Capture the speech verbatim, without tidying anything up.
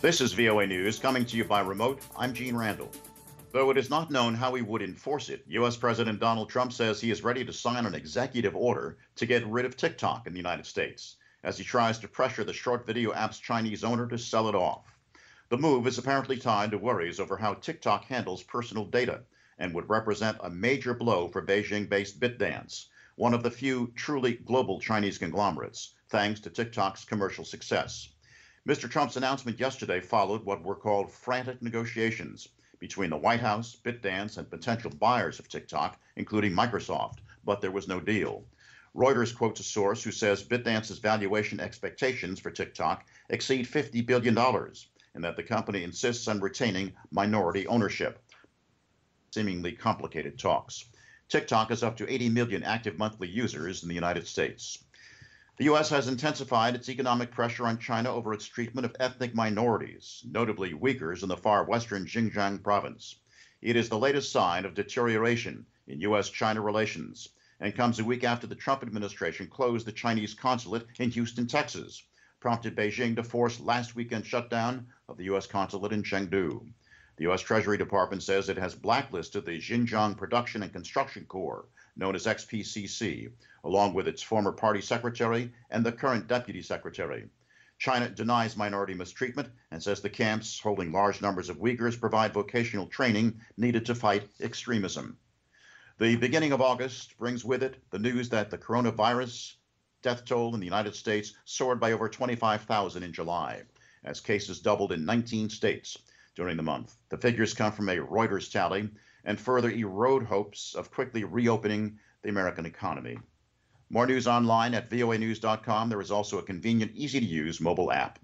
This is V O A News, coming to you by remote. I'm Gene Randall. Though it is not known how he would enforce it, U S. President Donald Trump says he is ready to sign an executive order to get rid of TikTok in the United States, as he tries to pressure the short video app's Chinese owner to sell it off. The move is apparently tied to worries over how TikTok handles personal data and would represent a major blow for Beijing-based ByteDance, one of the few truly global Chinese conglomerates, thanks to TikTok's commercial success. Mister Trump's announcement yesterday followed what were called frantic negotiations between the White House, ByteDance, and potential buyers of TikTok, including Microsoft, but there was no deal. Reuters quotes a source who says ByteDance's valuation expectations for TikTok exceed fifty billion dollars, and that the company insists on retaining minority ownership. Seemingly complicated talks. TikTok has up to eighty million active monthly users in the United States. The U S has intensified its economic pressure on China over its treatment of ethnic minorities, notably Uyghurs in the far western Xinjiang province. It is the latest sign of deterioration in U S China relations and comes a week after the Trump administration closed the Chinese consulate in Houston, Texas, prompted Beijing to force last weekend's shutdown of the U S consulate in Chengdu. The U S Treasury Department says it has blacklisted the Xinjiang Production and Construction Corps, known as X P C C, along with its former party secretary and the current deputy secretary. China denies minority mistreatment and says the camps holding large numbers of Uyghurs provide vocational training needed to fight extremism. The beginning of August brings with it the news that the coronavirus death toll in the United States soared by over twenty-five thousand in July, as cases doubled in nineteen states during the month. The figures come from a Reuters tally and further erode hopes of quickly reopening the American economy. More news online at V O A news dot com. There is also a convenient, easy-to-use mobile app.